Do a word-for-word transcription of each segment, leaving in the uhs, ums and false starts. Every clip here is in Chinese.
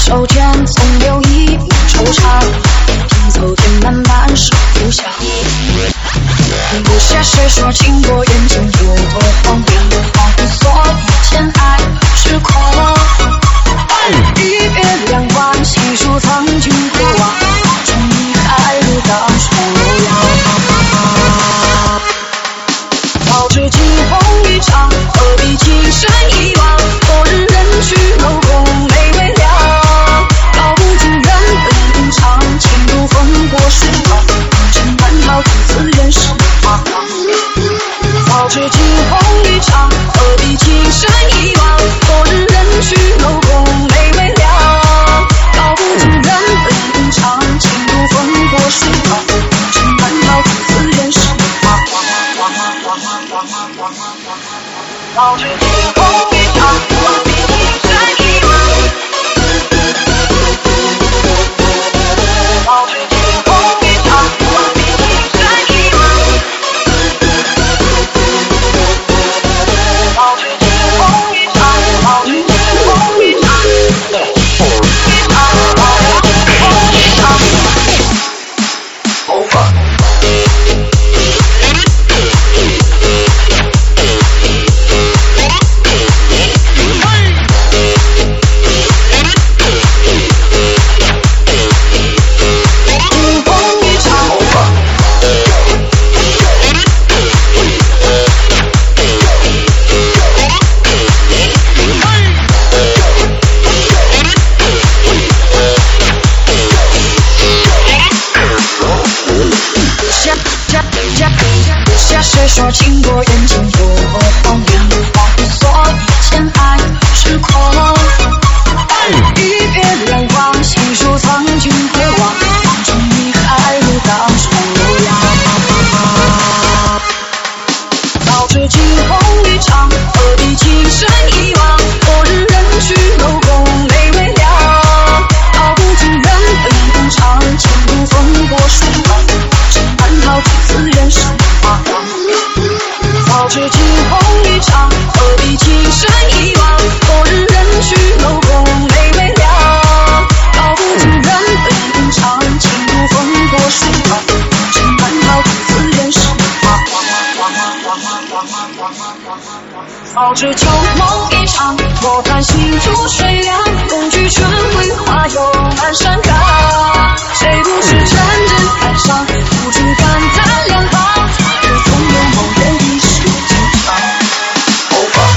手间总有一抹惆怅，拼凑填满满是浮想。不屑谁说经过眼前有多荒凉，仿佛所以前爱是狂。一别两万，细数曾经过往，终于还如当初模样。早知惊鸿一场，何必情深一往？昨日人去楼空没微凉，道不尽人本无常，情如风过时光，红尘难逃几次人世彷徨。早知惊鸿一场，何必情深一往？昨日人去楼空没微凉，道不尽人本无常，情如风过时光，红尘难逃几次人世彷徨。早知惊鸿一场，何必情深一往？早知惊鸿一场，何必情深一往？早知惊鸿一场，早知惊鸿一场，一场好呀，空一场。头发。谁说经过眼前有多荒凉，仿佛所以前爱是狂。一别两忘，细数曾经过往，终于还如当初模样。早知惊鸿一场，何必情深一往？昨日人去楼空没微凉，道不尽人本无常，情如风过时光，难逃几次人世彷徨。早知惊鸿一场，何必情深一往？昨日人去楼空没微凉，道不尽人本无常，情如风过时光，真难逃几次人世彷徨。早知旧梦一场，莫叹心如水凉，共举春晖花又满山岗。谁不是沉沉感伤，不知感叹两旁，才知总有某人一世情长。头发。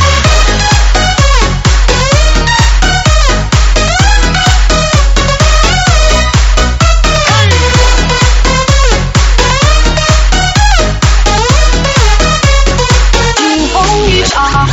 惊鸿一场。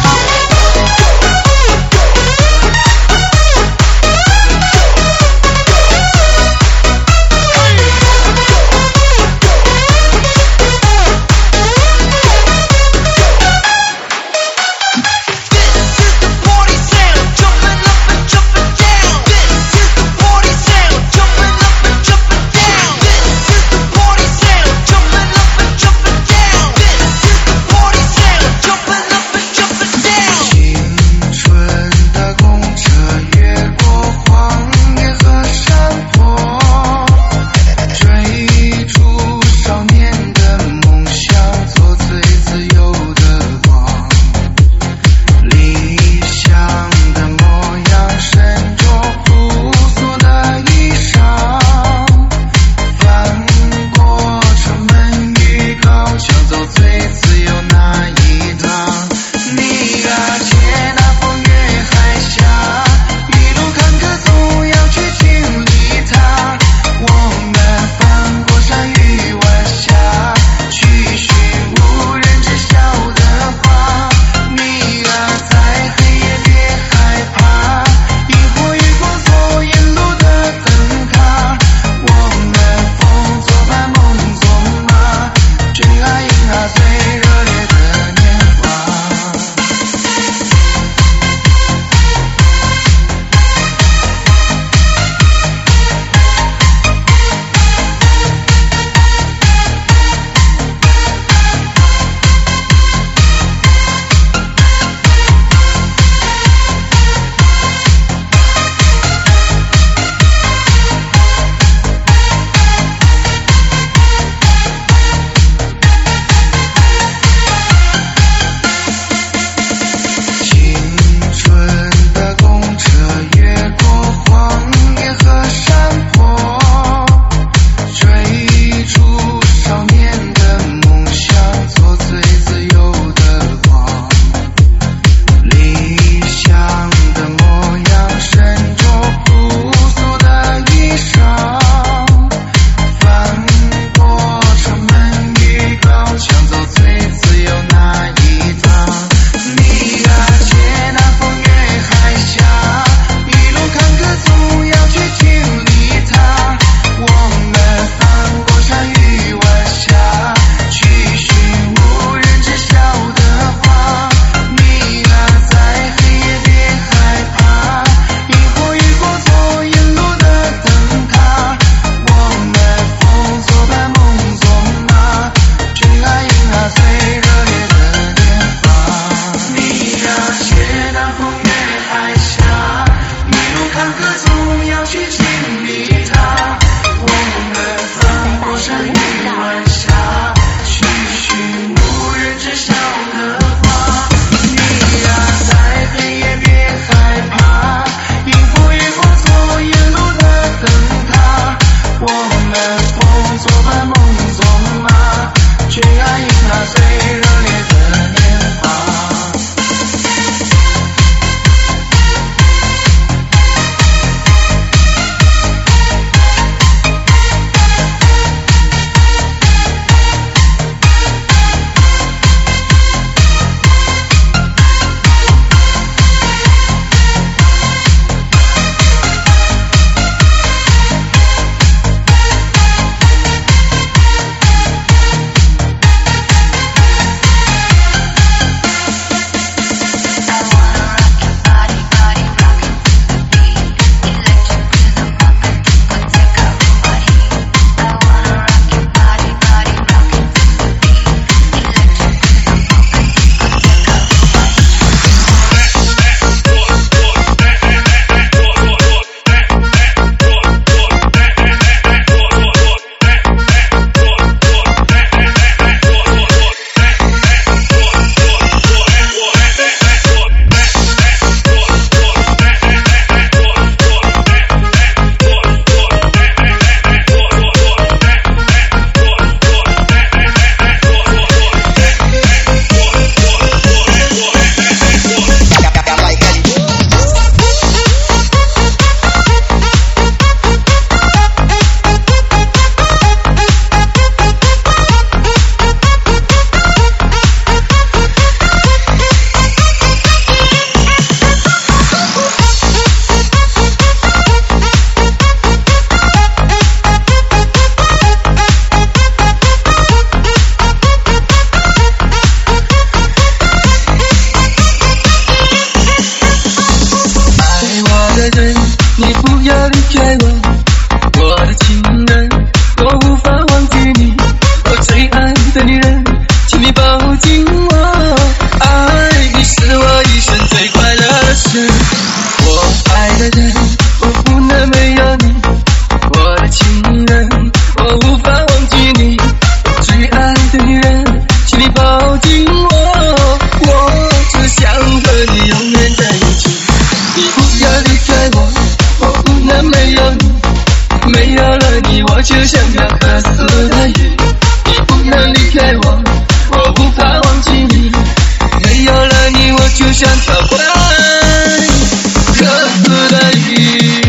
想跳过来，可不得已。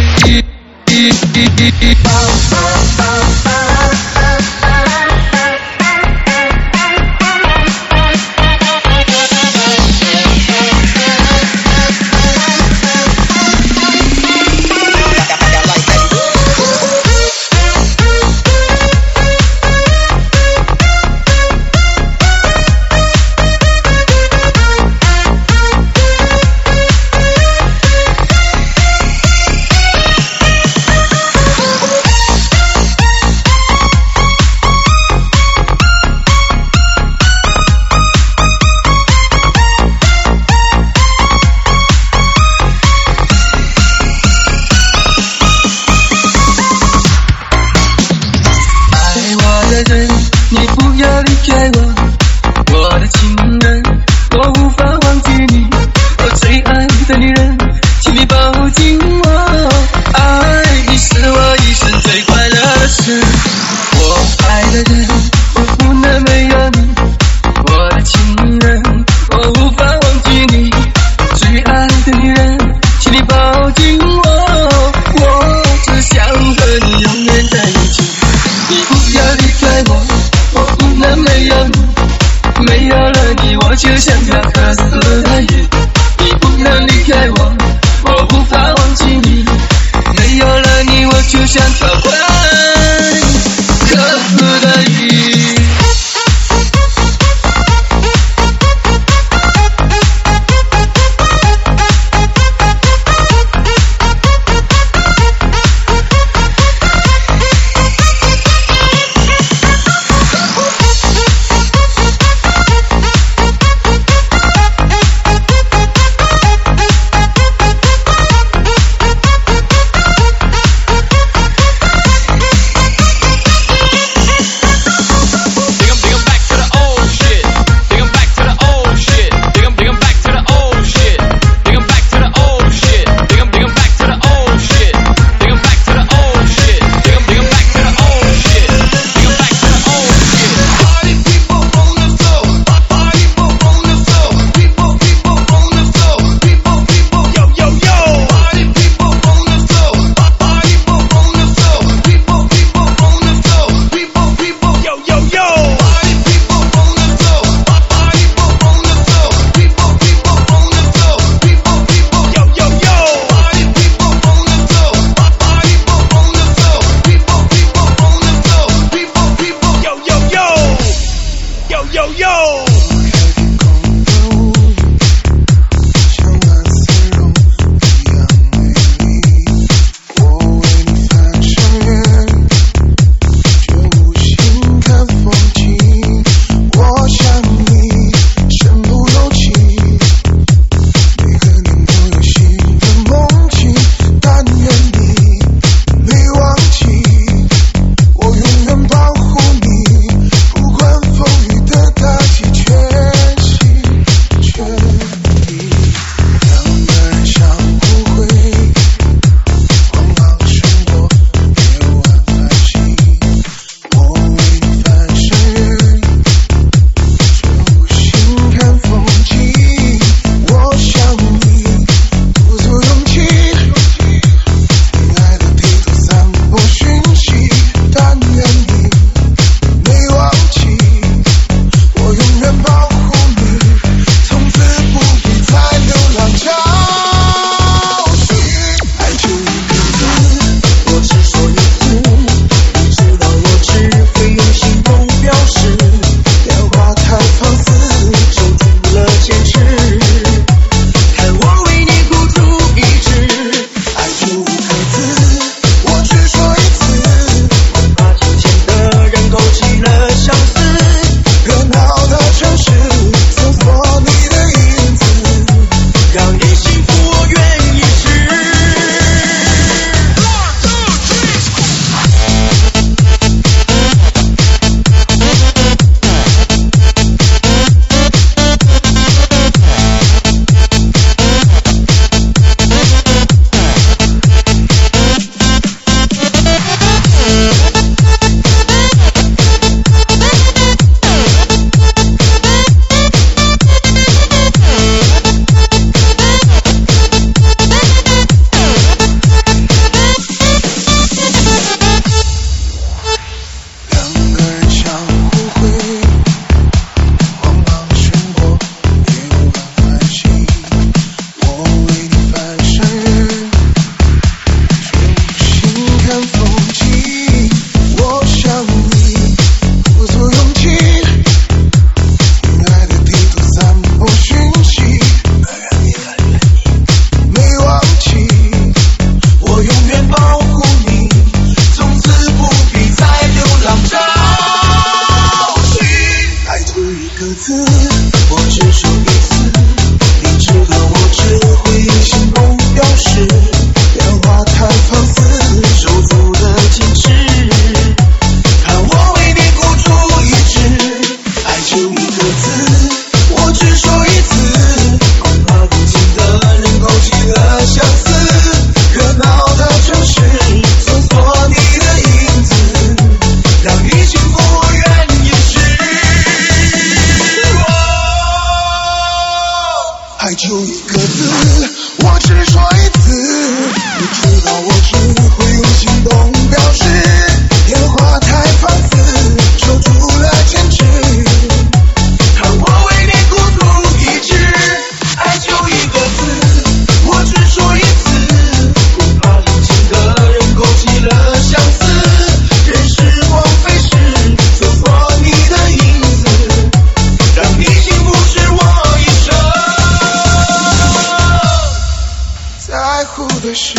就一个字，我只说一次。你知道我只会用行动表示，电话太放肆，守住了坚持。看我为你孤独一掷，爱就一个字，我只说一次。不怕有情的人勾起了相思，任时光飞逝，走过你的影子，让你幸福是我一生在乎的事。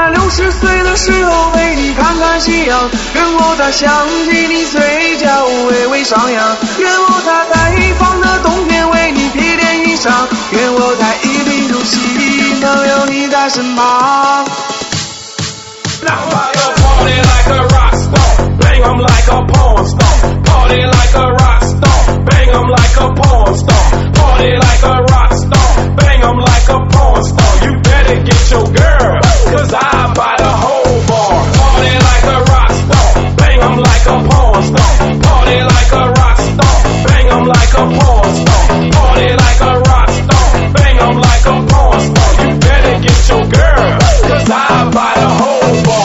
在六十岁的时候陪你看看夕阳，愿我在想起你嘴角微微上扬，愿我在北方的冬天为你披件衣裳，愿我在一贫如洗能有你在身旁。 Now party like a rock star, bang 'em like a porn star. Party like a rock star, bang 'em like a porn star. Party like a rock star, bang 'em like a porn star. You better get your girl, cause I buy the whole bar. Party like a rock star, bang 'em like a porn star. Party like a rock star, bang 'em like a porn star. Party like a rock star, bang 'em like a porn star. You better get your girl, cause I buy the whole bar.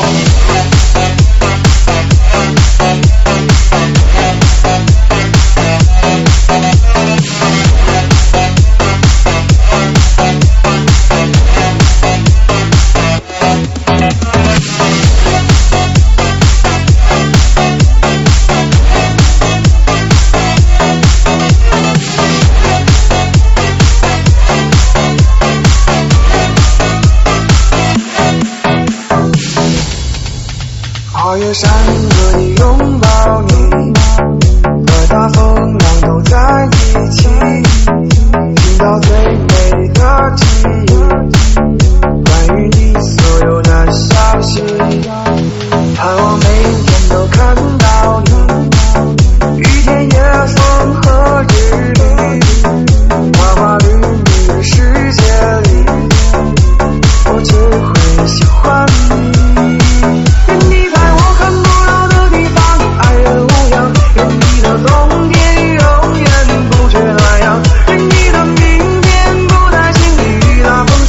跨越山和你拥抱你，和大风浪都在一起，听到最美的记忆，关于你所有的消息，盼望每天都看到你，雨天夜风和日丽，花花绿绿的世界里，我只会喜欢你。 冬天永远不缺暖阳，愿你的明天不再经历大风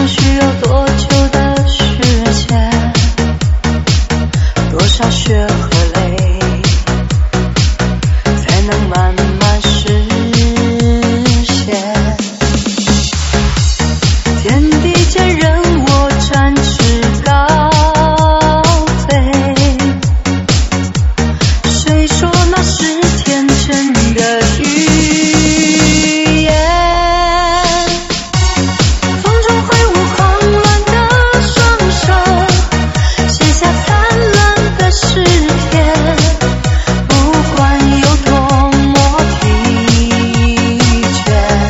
生需要多久的时间？多少血和泪，才能慢慢实现？天地间任我展翅高飞，谁说那是天真的语言？风中挥舞狂乱的双手，写下灿烂的诗篇，不管有多么疲倦。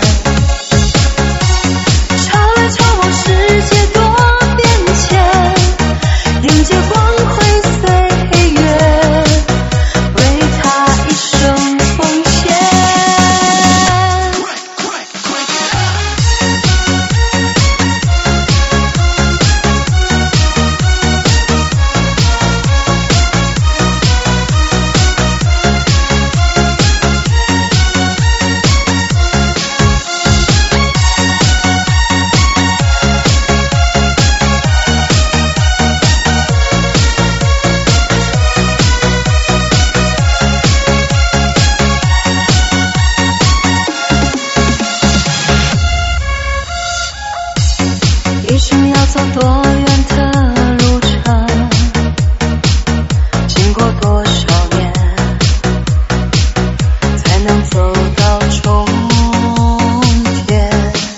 潮来潮往，世界多变迁，迎接光辉岁月，为他一生奉献。一生要走多远的路程，经过多少年，才能走到终点？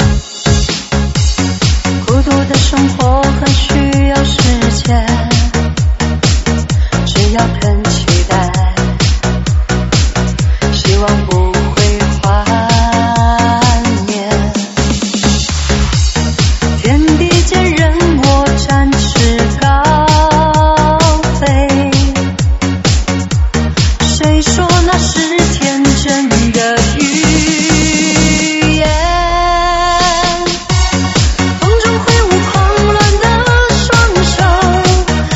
孤独的生活很需要时间，只要肯期待，希望不会幻灭。天地间任我展翅高飞，谁说那是天真的语言？风中挥舞狂乱的双手，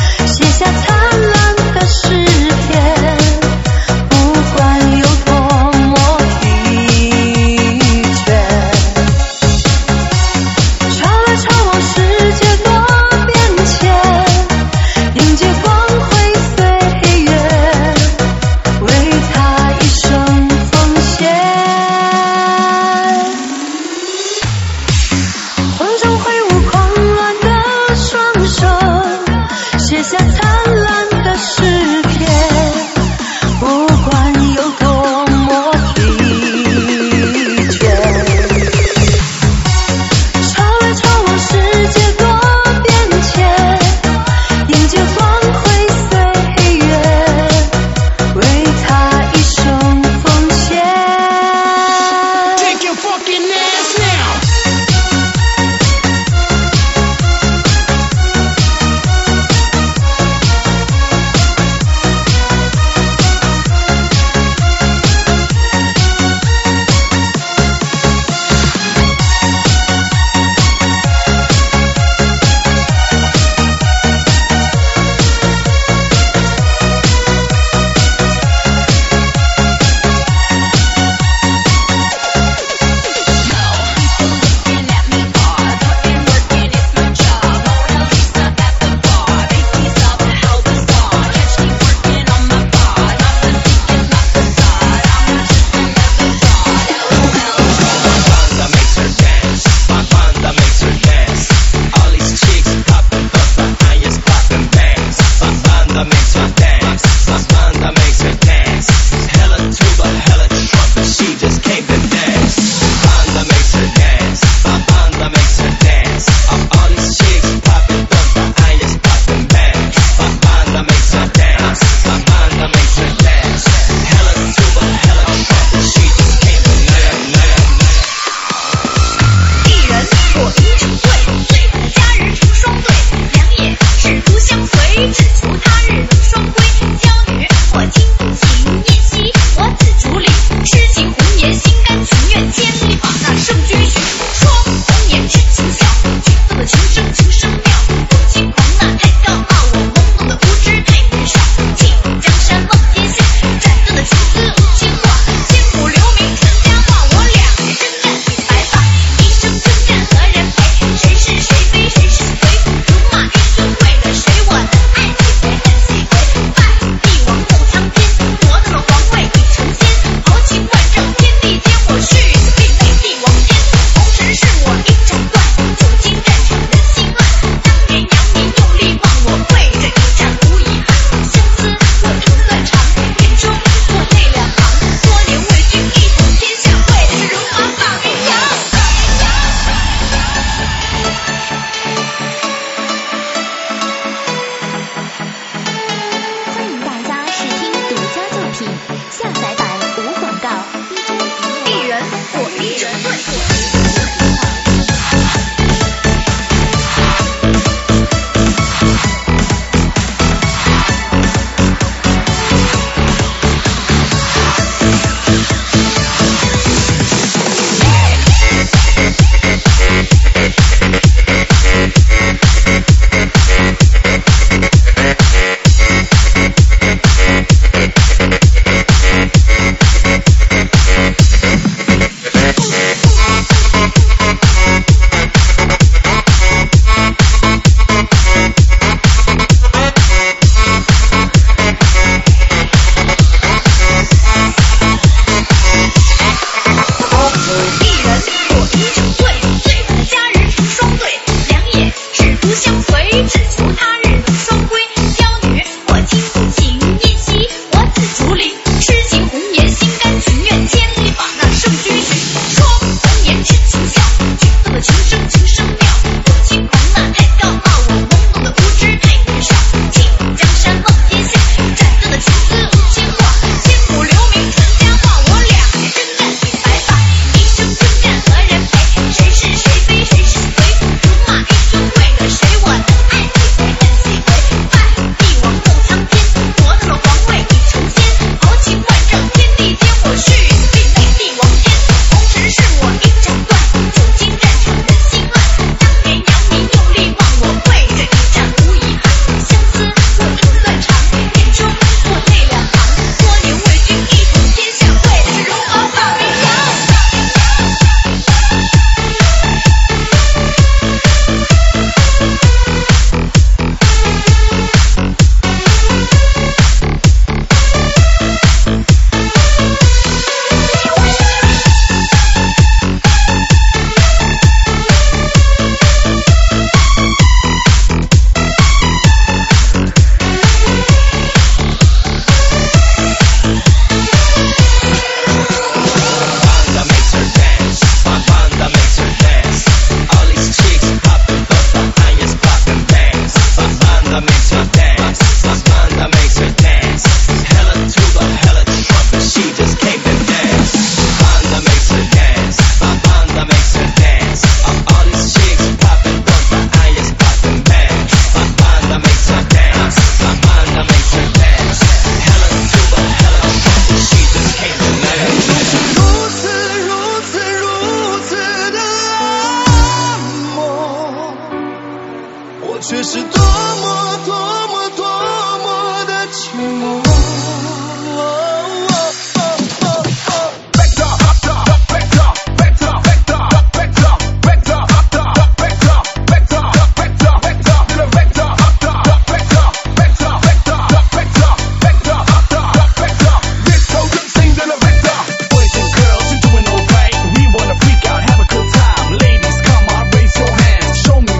却是多么多么多么的寂寞。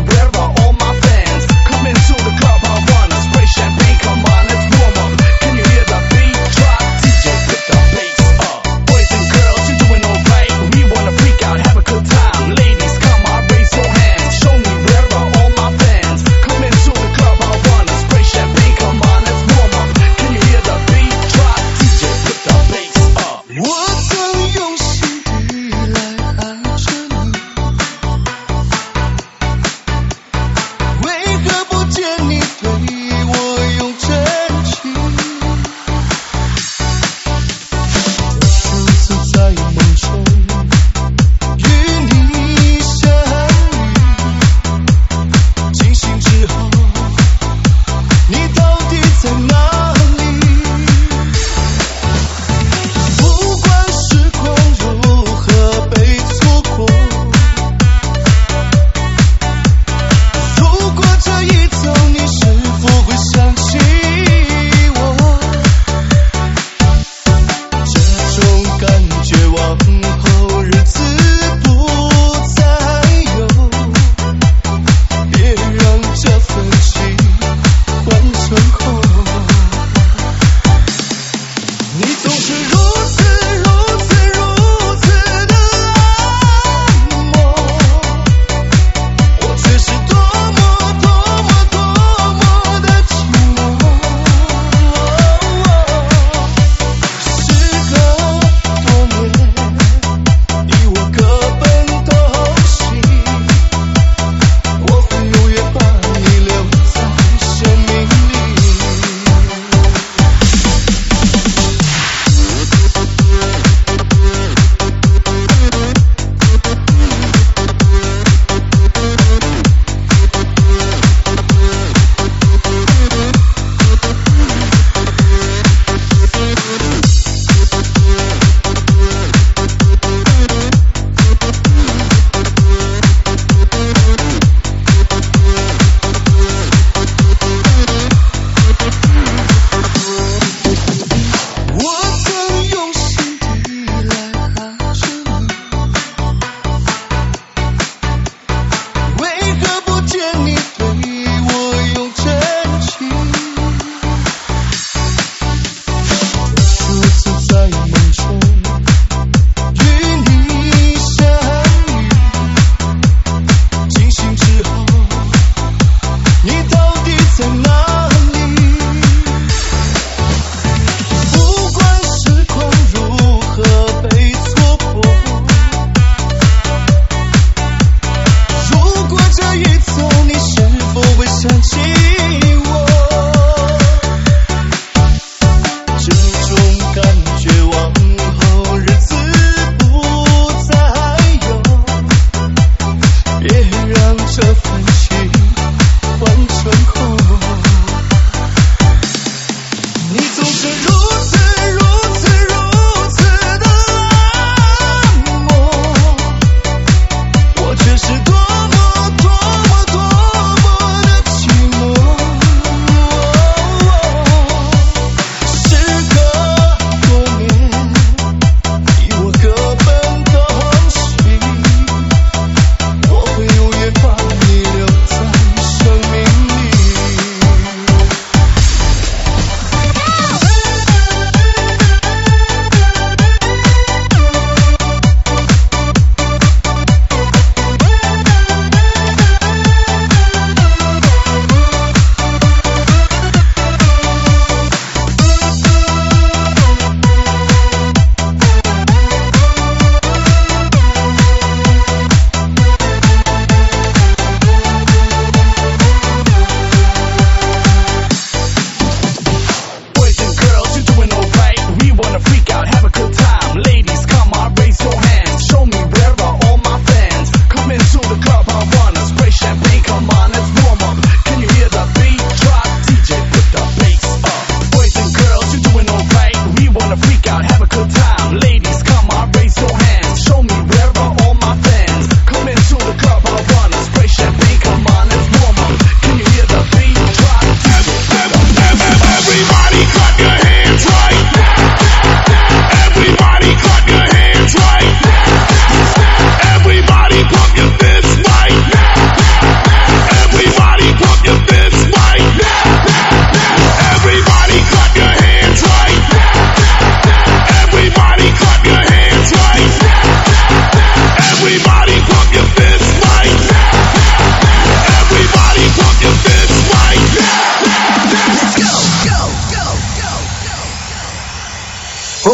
Champagne, come on, let's warm up. Can you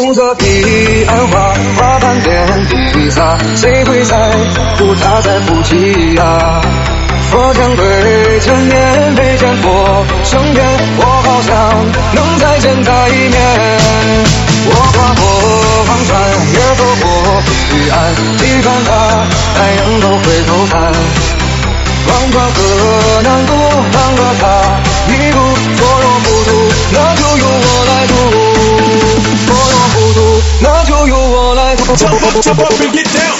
红色彼岸花，花瓣遍地撒，谁会在乎它在哭泣呀？佛将对千年被见佛升天，我好想能再见他一面。我跨过黄川，也走过彼岸，期盼他还能够回头看。望穿河南渡，望着他一路若若不渡，那就由我来渡。若若不渡，那就由我来渡。 Jump up, jump up and get down.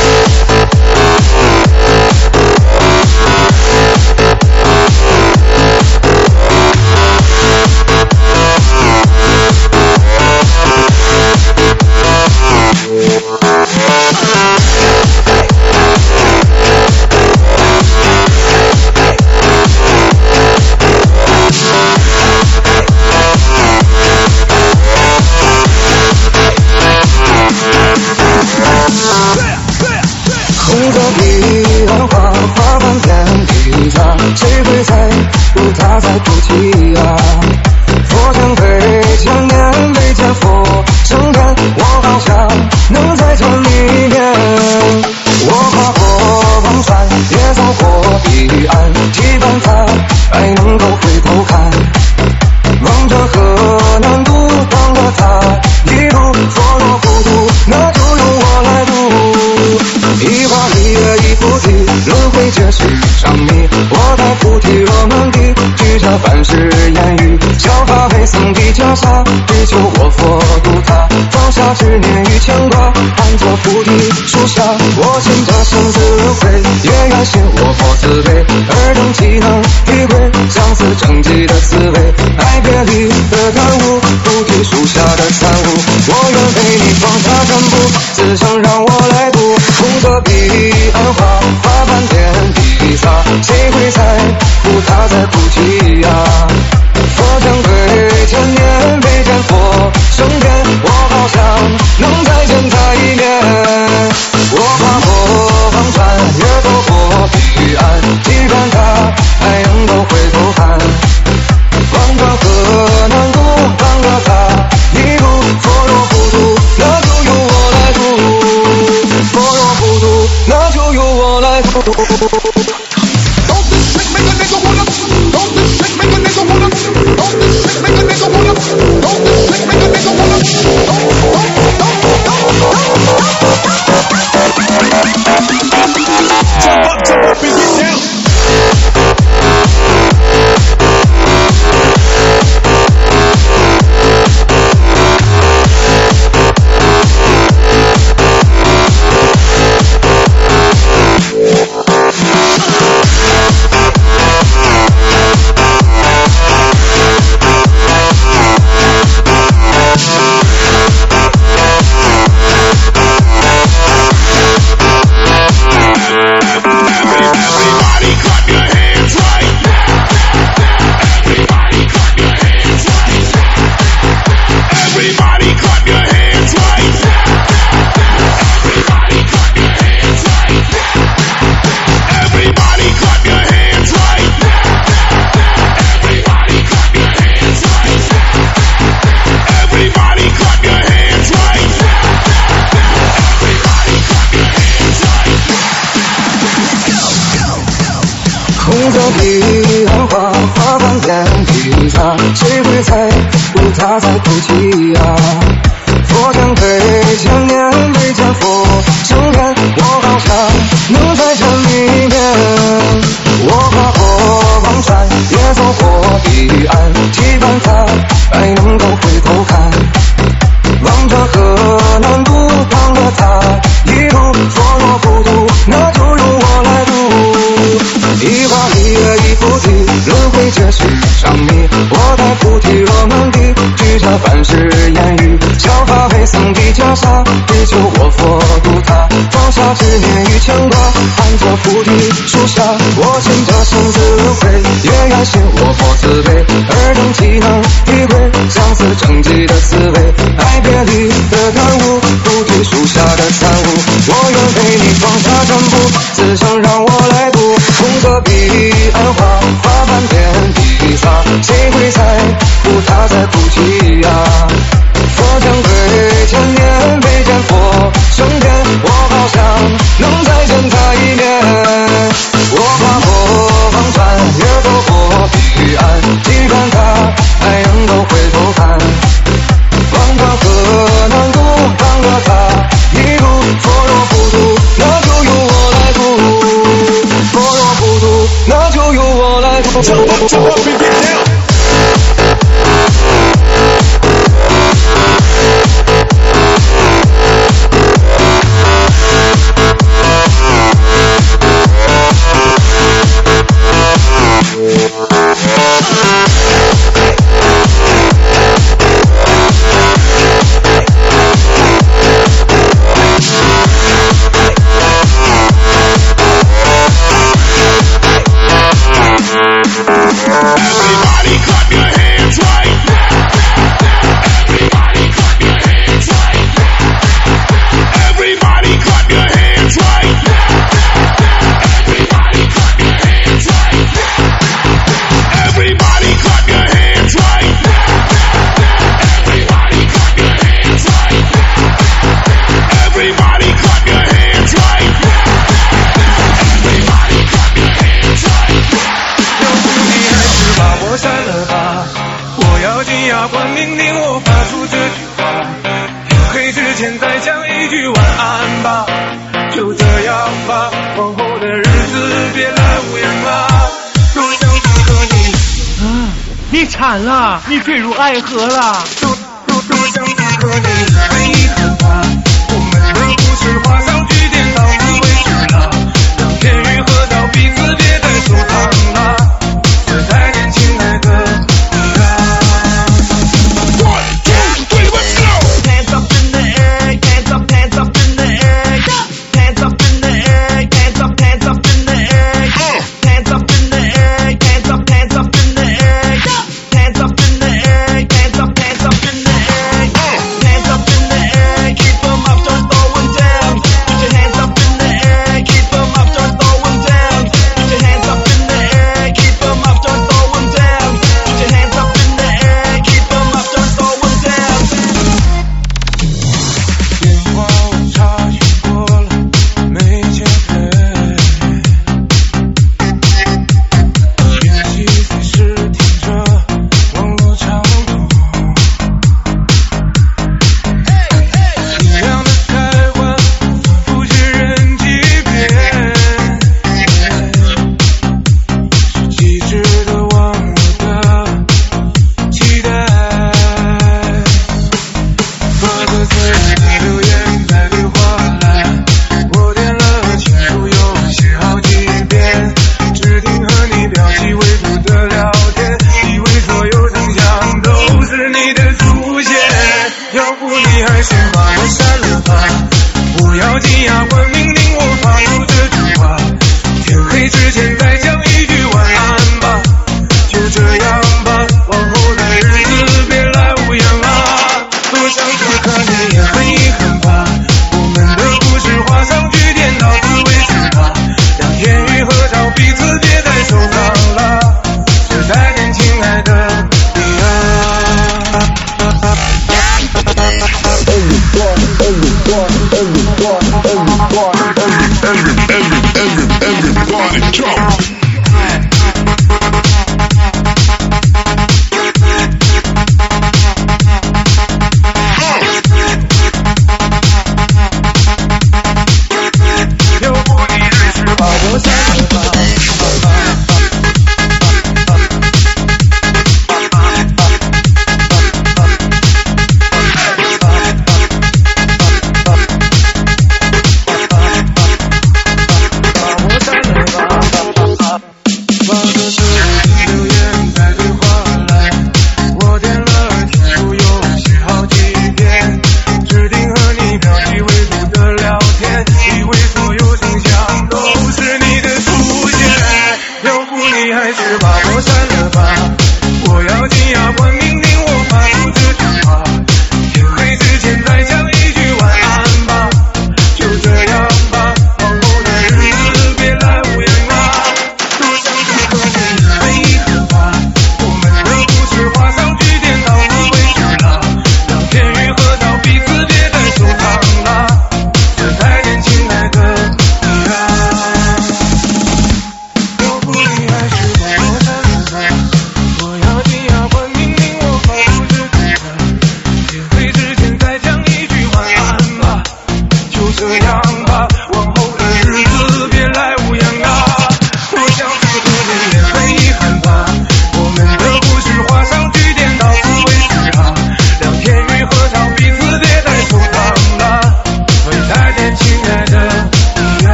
谁会在乎他在哭泣呀？佛将对千年未见佛升天，我好想能再见一面。我跨过黄川，也走过彼岸，期盼他还能够回头看。望着河南渡，望着他一路佛若不渡，那就由我来渡。一花一叶一菩提，轮回皆是长谜。我在菩提落满地，举着凡世言语，教法为僧的袈裟，追求我佛度他，放下执念与牵挂，安坐菩提树下。我信这生死轮回，也愿信我佛慈悲，尔等岂能体会相思成疾的滋味？爱别离的感悟，菩提树下的参悟，我愿为你放下全部，此生让我来渡。红色彼岸花，花瓣遍地撒，谁会在乎他在哭泣呀？佛将对千年未见佛升天，我好想能再见他一面。我跨过黄川，也走过彼岸，期盼他还能够回头看。望着河南渡，望着他一路佛若不渡，那就由我来渡。佛若不渡，那就由我来渡。 Don't this shit make a nigga wanna? Don't this shit make a nigga wanna? Don't this shit make a nigga wanna? Don't this shit make a nigga wanna? Don't, don't, don't, don't. Jump up, jump up and get down. 彼岸花，花瓣遍地撒，谁会在乎他在哭泣呀？佛将对千年未见佛升天，我好想能再见一面。我跨过黄川，也走过彼岸，期盼他还能够回头看。望着河南渡，望着他一路佛若不渡，那就由我来渡。一花一叶一菩提，轮回皆是长谜。我在菩提落满地，举着凡世言语，教法为僧的袈裟，追求我佛度他，放下执念与牵挂，安坐菩提树下。我信这生死轮回，也愿信我佛慈悲，尔等岂能体会相思成疾的滋味？爱别离的感悟，菩提树下的参悟，我愿为你放下全部，此生让我来渡。红色彼岸花，花瓣遍地撒，谁会在乎他在哭泣呀？佛将对 Jump up, jump up and get down. 惨了，你坠入爱河了。 多多多想和你爱一个吧，我们的故事画上句点，到此为止了。让天与河道彼此别再收藏了，是太年轻爱的你啊。One two three let's go. Hands up in the air, hands up, hands up in the air, hands up in the air, hands up, hands up in the air, hands up in the air, hands up, hands up in the air. Hands up in the air, hands up, hands up in the air, hands up in the air, keep them up, don't throw them down. Put your hands up in the air, keep them up, don't throw them down. Put your hands up in the air, keep them up, don't throw them down. Put your hands up in the air, keep them up, don't throw them down. 电话我查询过了，没欠费。联系随时听着。网络畅通，一样的台湾，不是人即变，是机智的忘我的期待。发个随你留言再对话来，我点了清楚又写好几遍，只听和你表记为主的聊天，以为所有真相都是你的出现。要不你还是把我删了吧，不要紧呀，关明明我发出这句话，天黑之前再讲一句晚安吧，就这样吧，往后的日子别来无恙啊。多想说可你也很遗憾吧，我们的故事画上句点，到此为止吧，让天与河道彼此别再收藏了，是太年轻爱的你啊。 Everybody jump.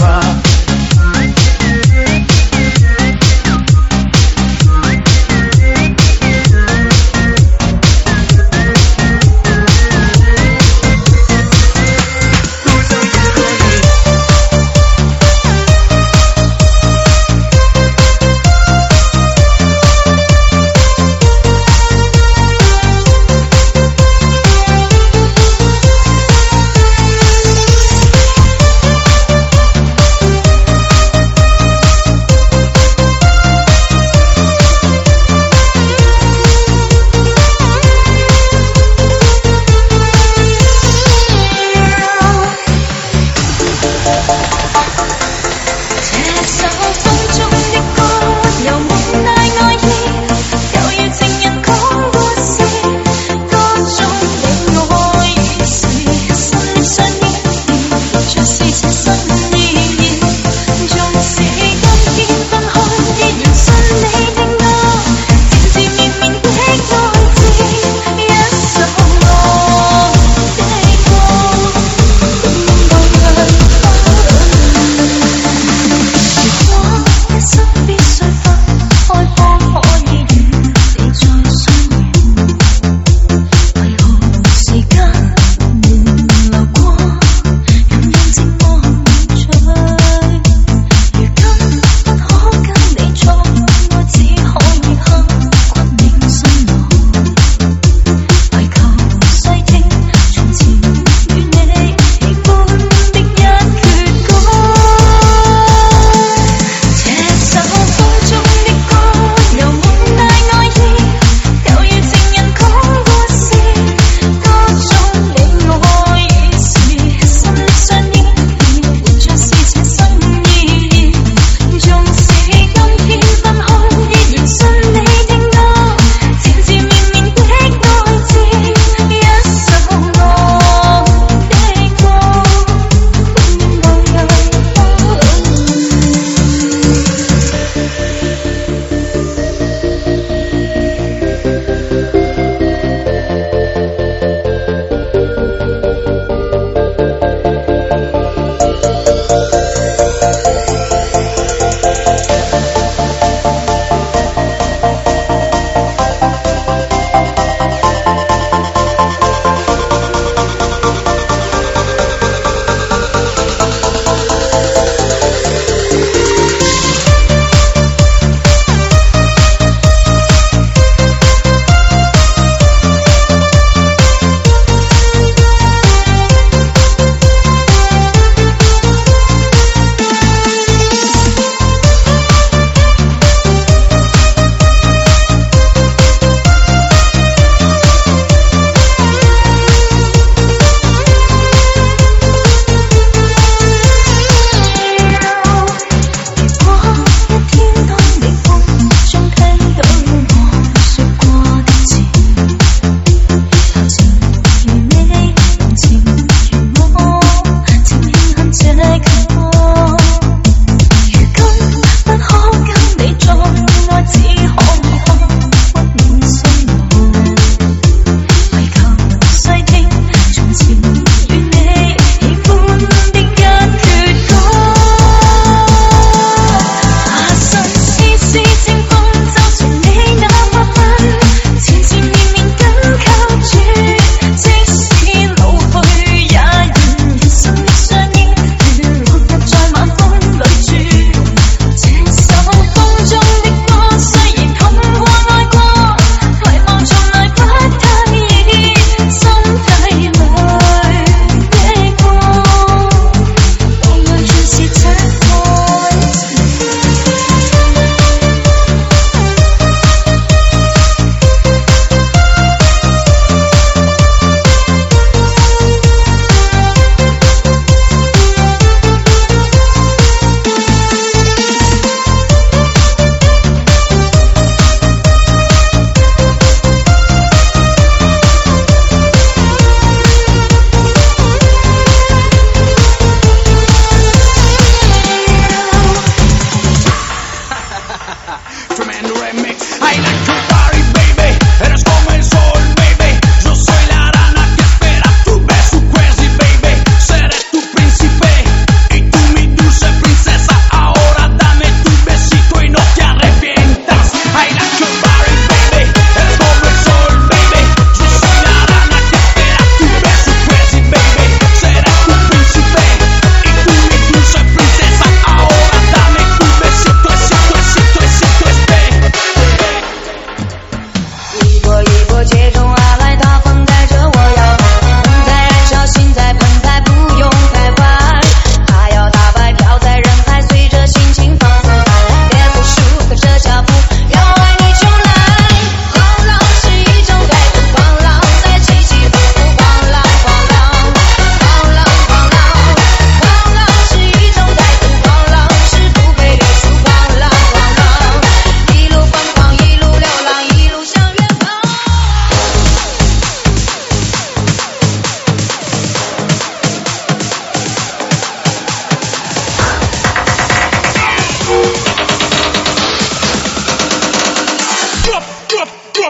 吧。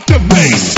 drop the bass.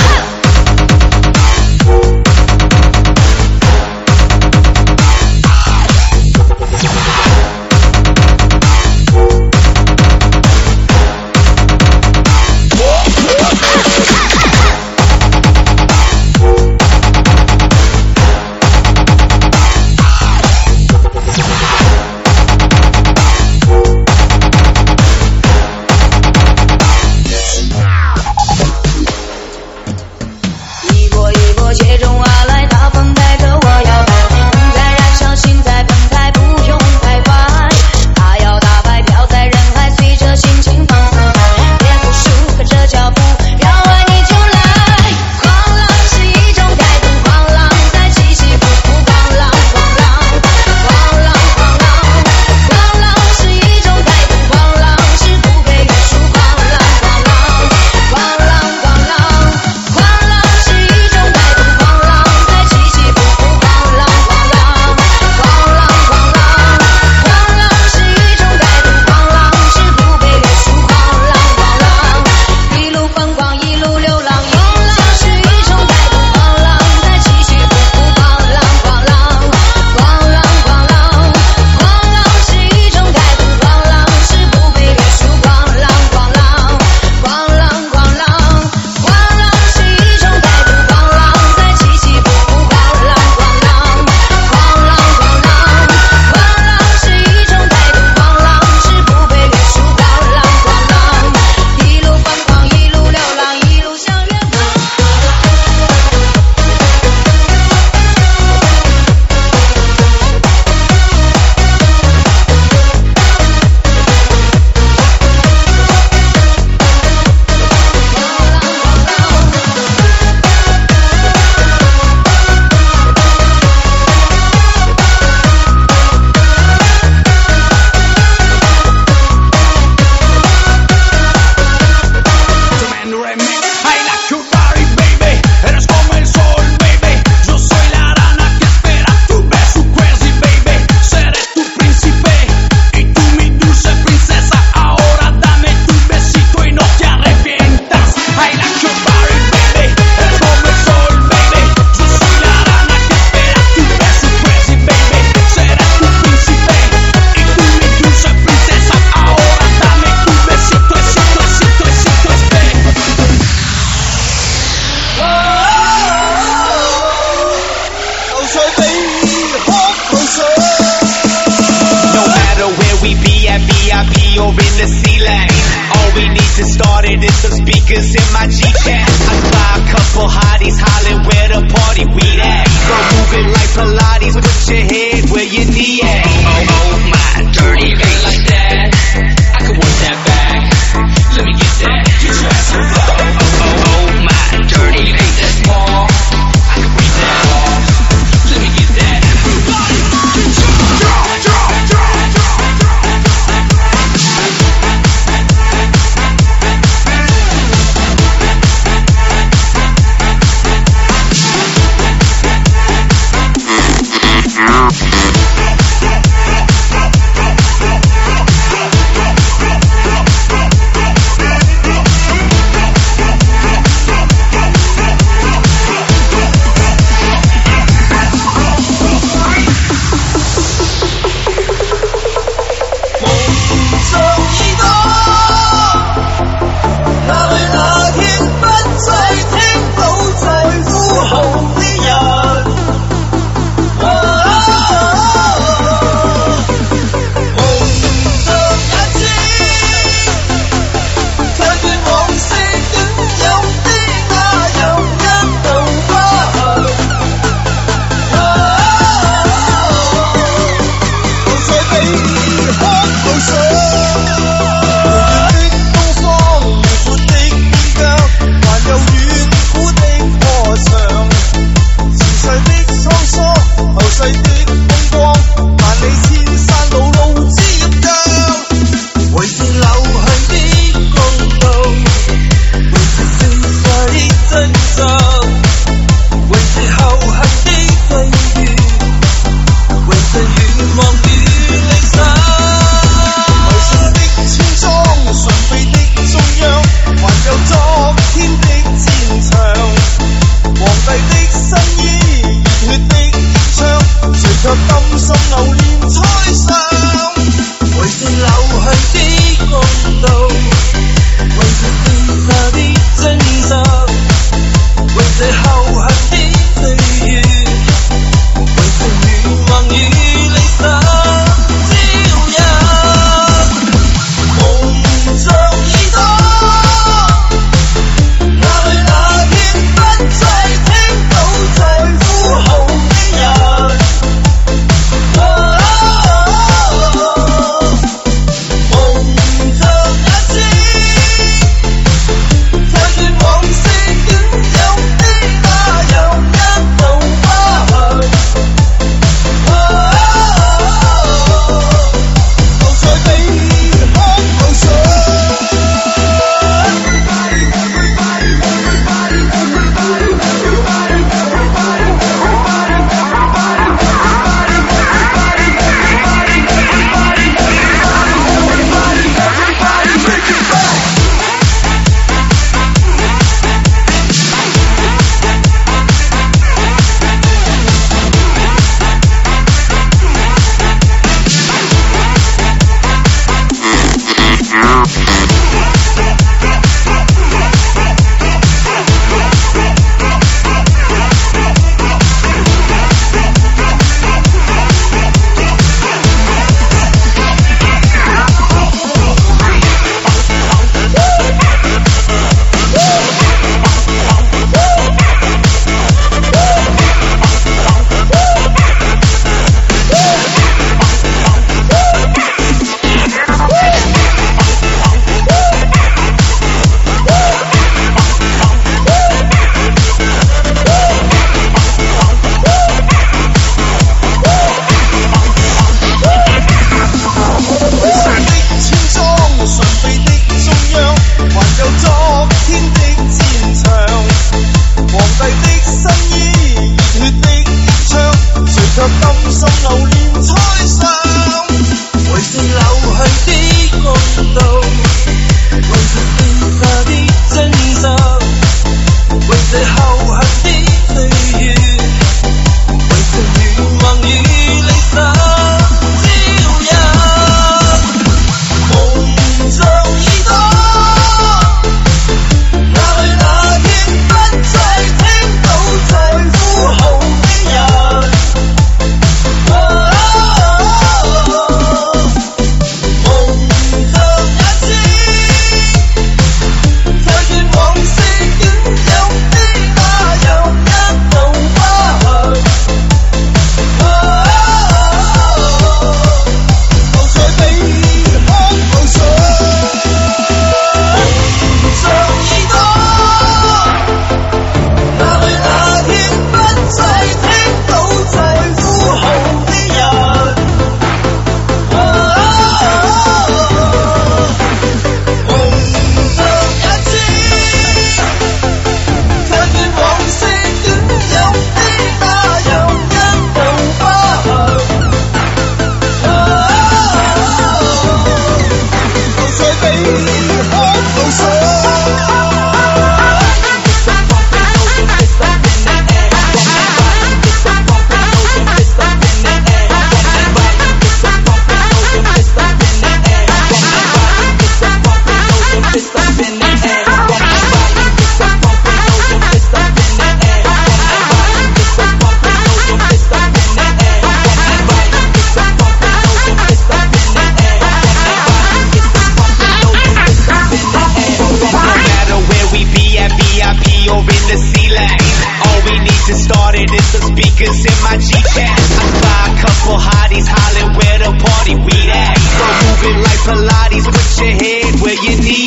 Pilates, put your head where you need